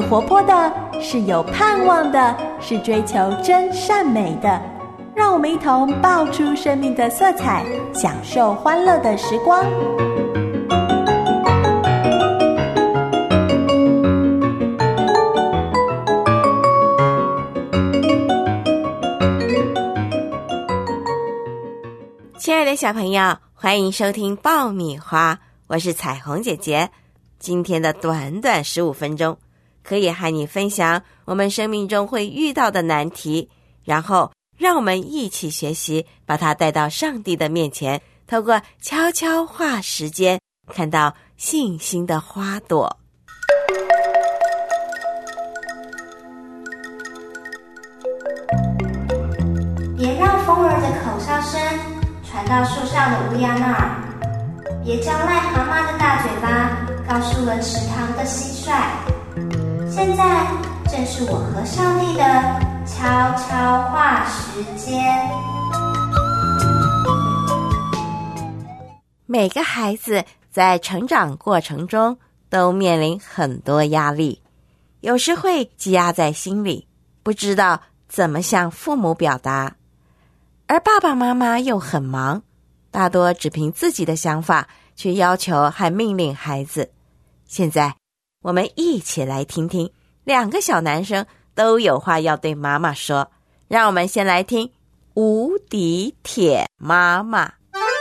活泼的，是有盼望的，是追求真善美的。让我们一同爆出生命的色彩，享受欢乐的时光。 亲爱的小朋友，欢迎收听爆米花，我是彩虹姐姐。今天的短短15分钟，可以和你分享我们生命中会遇到的难题，然后让我们一起学习，把它带到上帝的面前，透过悄悄话时间，看到信心的花朵。 别让风儿的口哨声传到树上的乌鸦那儿，别叫癞蛤蟆的大嘴巴告诉了池塘的蟋蟀。现在正是我和上帝的悄悄话时间。 每个孩子在成长过程中都面临很多压力，有时会积压在心里，不知道怎么向父母表达。而爸爸妈妈又很忙，大多只凭自己的想法去要求和命令孩子。现在我们一起来听听2个小男生都有话要对妈妈说。让我们先来听无敌铁妈妈。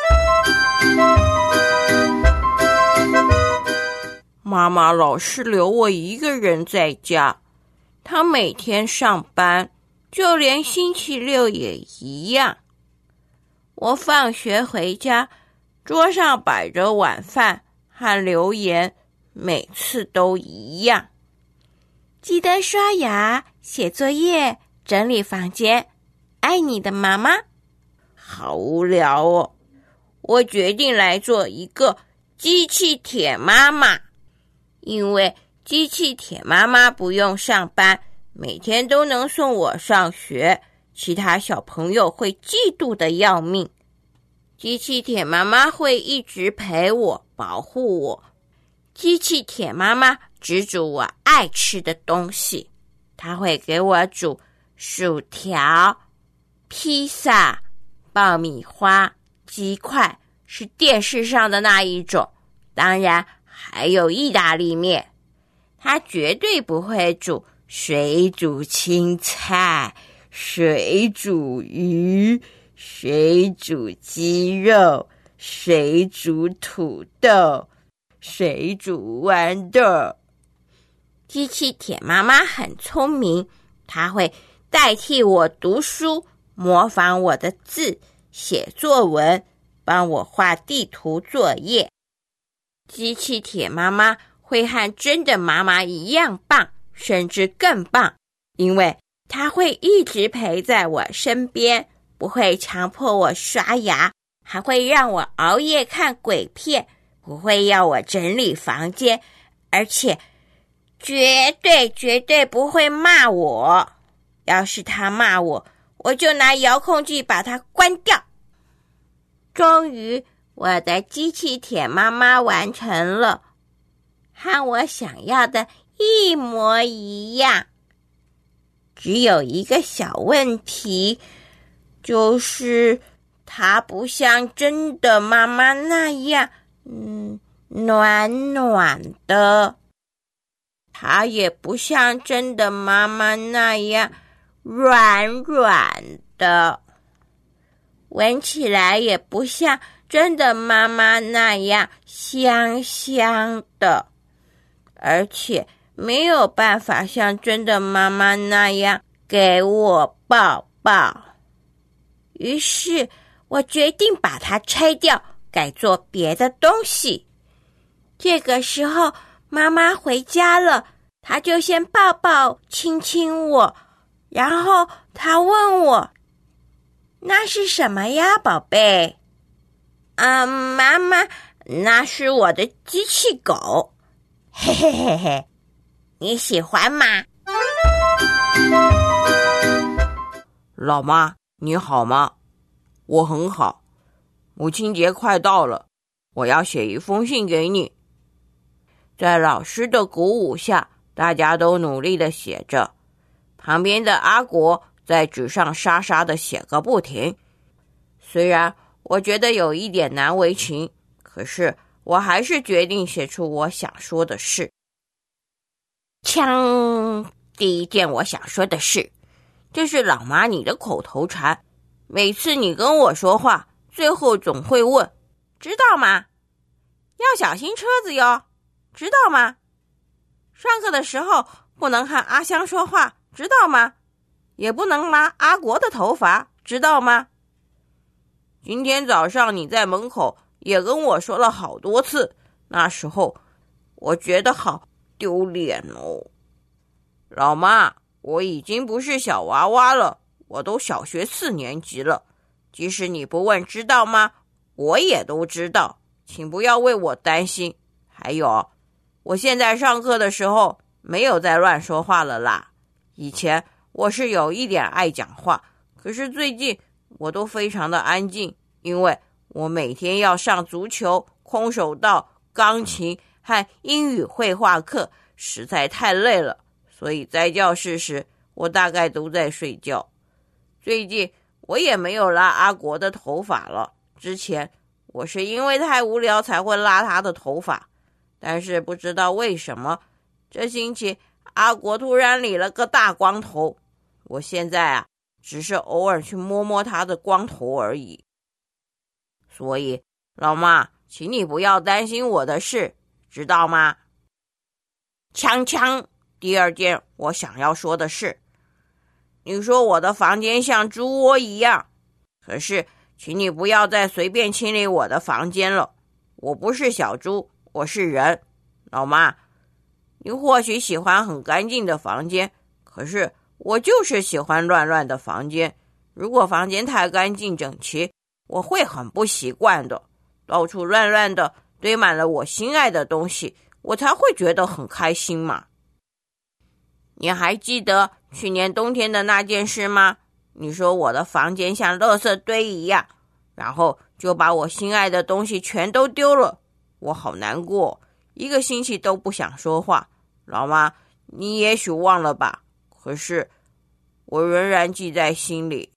妈妈老是留我一个人在家，她每天上班，就连星期六也一样。我放学回家，桌上摆着晚饭和留言，每次都一样。 记得刷牙、写作业、整理房间，爱你的妈妈。 好无聊哦，我决定来做一个机器铁妈妈，因为机器铁妈妈不用上班，每天都能送我上学，其他小朋友会嫉妒的要命。机器铁妈妈会一直陪我，保护我。机器铁妈妈只煮我爱吃的东西，她会给我煮薯条、披萨、爆米花、鸡块，是电视上的那一种，当然还有意大利面。她绝对不会煮水煮青菜、水煮鱼、水煮鸡肉、水煮土豆、水煮豌豆。机器铁妈妈很聪明，她会代替我读书，模仿我的字，写作文，帮我画地图作业。机器铁妈妈会和真的妈妈一样棒，甚至更棒，因为她会一直陪在我身边，不会强迫我刷牙，还会让我熬夜看鬼片，不会要我整理房间，而且绝对不会骂我。要是他骂我，我就拿遥控器把它关掉。终于，我的机器铁妈妈完成了，和我想要的一模一样。只有一个小问题，就是它不像真的妈妈那样暖暖的，它也不像真的妈妈那样软软的，闻起来也不像真的妈妈那样香香的，而且没有办法像真的妈妈那样给我抱抱。于是我决定把它拆掉，改做别的东西。这个时候妈妈回家了，她就先抱抱亲亲我，然后她问我，那是什么呀，宝贝？妈妈，那是我的机器狗。嘿嘿嘿嘿，你喜欢吗？老妈，你好吗？我很好。母亲节快到了，我要写一封信给你。在老师的鼓舞下， 大家都努力地写着，旁边的阿国在纸上沙沙地写个不停。虽然我觉得有一点难为情，可是我还是决定写出我想说的事。第一件我想说的事，这是老妈你的口头禅，每次你跟我说话，最后总会问，知道吗？要小心车子哟，知道吗？上课的时候不能和阿香说话，知道吗？也不能拉阿国的头发，知道吗？今天早上你在门口也跟我说了好多次，那时候我觉得好丢脸哦。老妈，我已经不是小娃娃了，我都小学4年级了。即使你不问知道吗，我也都知道，请不要为我担心。还有，我现在上课的时候没有再乱说话了啦。以前我是有一点爱讲话，可是最近我都非常的安静，因为我每天要上足球、空手道、钢琴和英语绘画课，实在太累了，所以在教室时我大概都在睡觉。最近我也没有拉阿国的头发了，之前我是因为太无聊才会拉他的头发，但是不知道为什么这星期阿国突然理了个大光头，我现在只是偶尔去摸摸他的光头而已。所以老妈，请你不要担心我的事，知道吗？第二件我想要说的是，你说我的房间像猪窝一样，可是请你不要再随便清理我的房间了，我不是小猪，我是人。老妈，你或许喜欢很干净的房间，可是我就是喜欢乱乱的房间。如果房间太干净整齐，我会很不习惯的。到处乱乱的堆满了我心爱的东西，我才会觉得很开心嘛。你还记得去年冬天的那件事吗？你说我的房间像垃圾堆一样，然后就把我心爱的东西全都丢了。我好难过，1个星期都不想说话。老妈，你也许忘了吧，可是我仍然记在心里。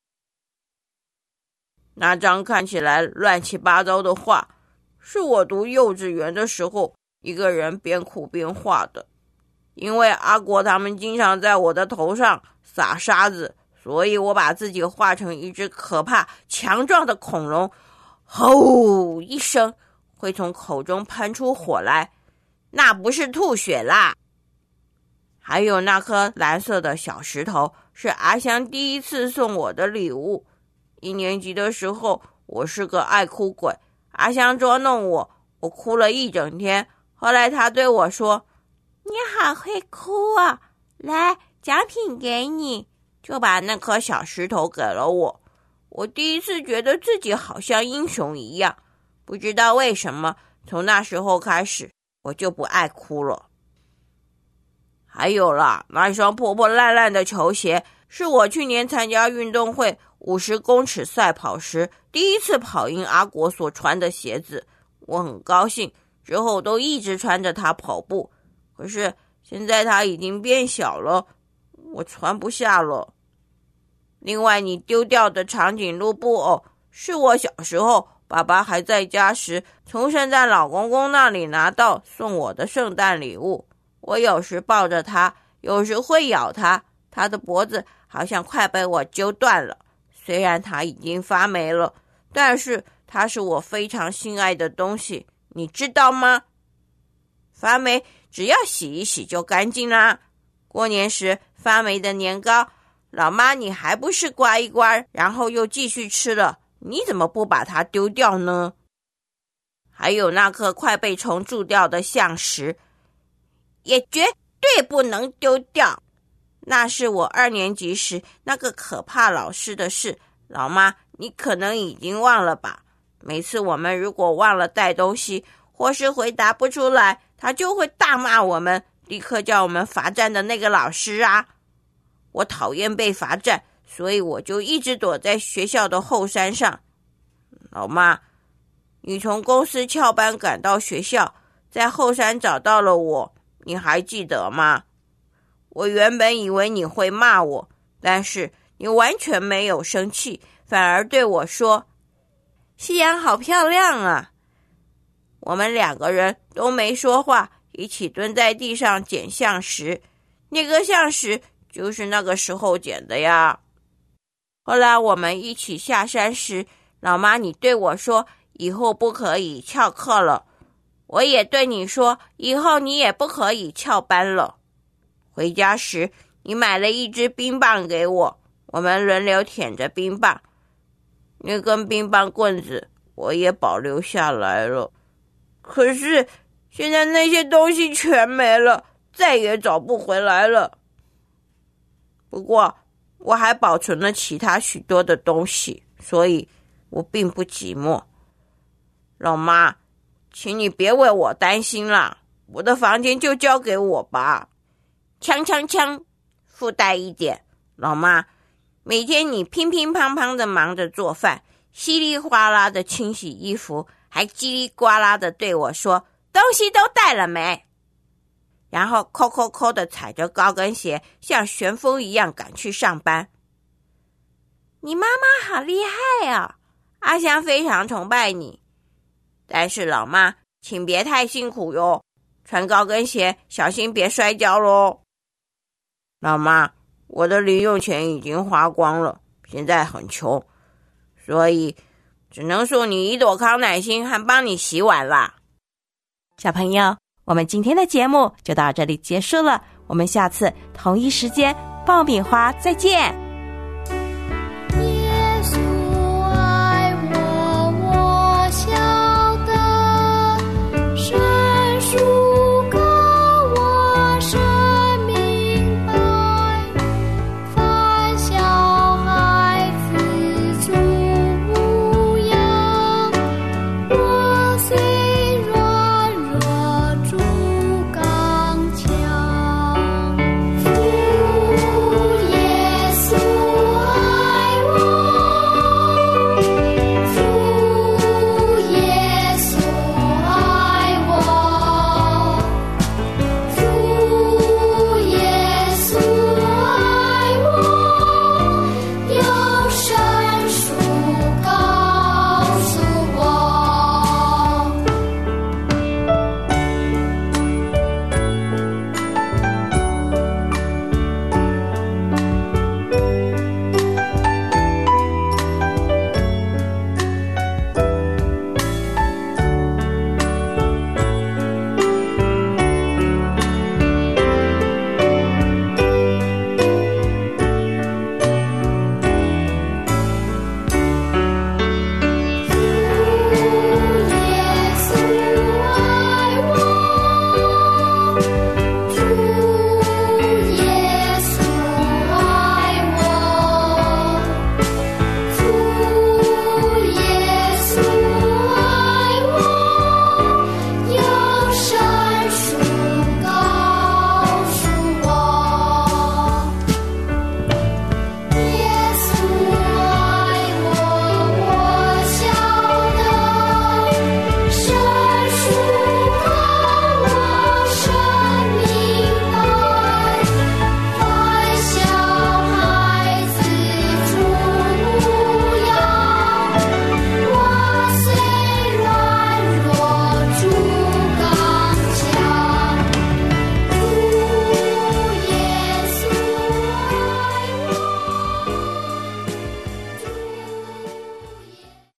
那张看起来乱七八糟的画，是我读幼稚园的时候一个人边哭边画的。因为阿国他们经常在我的头上撒沙子，所以我把自己画成一只可怕强壮的恐龙，吼一声会从口中喷出火来，那不是吐血啦。还有那颗蓝色的小石头，是阿香第一次送我的礼物。1年级的时候，我是个爱哭鬼，阿香捉弄我，我哭了一整天。后来她对我说，你好会哭啊，来，奖品给你，就把那颗小石头给了我。我第一次觉得自己好像英雄一样，不知道为什么，从那时候开始，我就不爱哭了。还有啦，那双破破烂烂的球鞋，是我去年参加运动会50公尺赛跑时第一次跑赢阿国所穿的鞋子，我很高兴，之后都一直穿着它跑步。可是现在它已经变小了，我穿不下了。另外，你丢掉的长颈鹿布偶，是我小时候爸爸还在家时从圣诞老公公那里拿到送我的圣诞礼物。我有时抱着它，有时会咬它，它的脖子好像快被我揪断了。虽然它已经发霉了，但是它是我非常心爱的东西，你知道吗？发霉只要洗一洗就干净啦。过年时发霉的年糕，老妈你还不是刮一刮，然后又继续吃了，你怎么不把它丢掉呢？还有那颗快被虫蛀掉的橡石，也绝对不能丢掉。那是我2年级时那个可怕老师的事，老妈你可能已经忘了吧。每次我们如果忘了带东西，或是回答不出来，他就会大骂我们，立刻叫我们罚站的那个老师啊。我讨厌被罚站，所以我就一直躲在学校的后山上。老妈，你从公司翘班赶到学校，在后山找到了我， 你还记得吗？我原本以为你会骂我，但是你完全没有生气，反而对我说，夕阳好漂亮啊。我们2个人都没说话，一起蹲在地上捡橡石，那个橡石就是那个时候捡的呀。后来我们一起下山时，老妈你对我说，以后不可以翘课了，我也对你说，以后你也不可以翘班了。回家时，你买了一支冰棒给我，我们轮流舔着冰棒，那根冰棒棍子我也保留下来了。可是现在那些东西全没了，再也找不回来了。不过我还保存了其他许多的东西，所以我并不寂寞。老妈，请你别为我担心啦，我的房间就交给我吧。锵锵锵，附带一点，老妈，每天你乒乒乓乓的忙着做饭，稀里哗啦的清洗衣服，还叽里呱啦的对我说，东西都带了没？然后扣扣扣的踩着高跟鞋，像旋风一样赶去上班。你妈妈好厉害啊，阿香非常崇拜你。但是老妈，请别太辛苦哟，穿高跟鞋小心别摔跤咯。老妈，我的零用钱已经花光了，现在很穷，所以只能送你1朵康乃馨和帮你洗碗啦。 小朋友，我们今天的节目就到这里结束了，我们下次同一时间爆米花再见。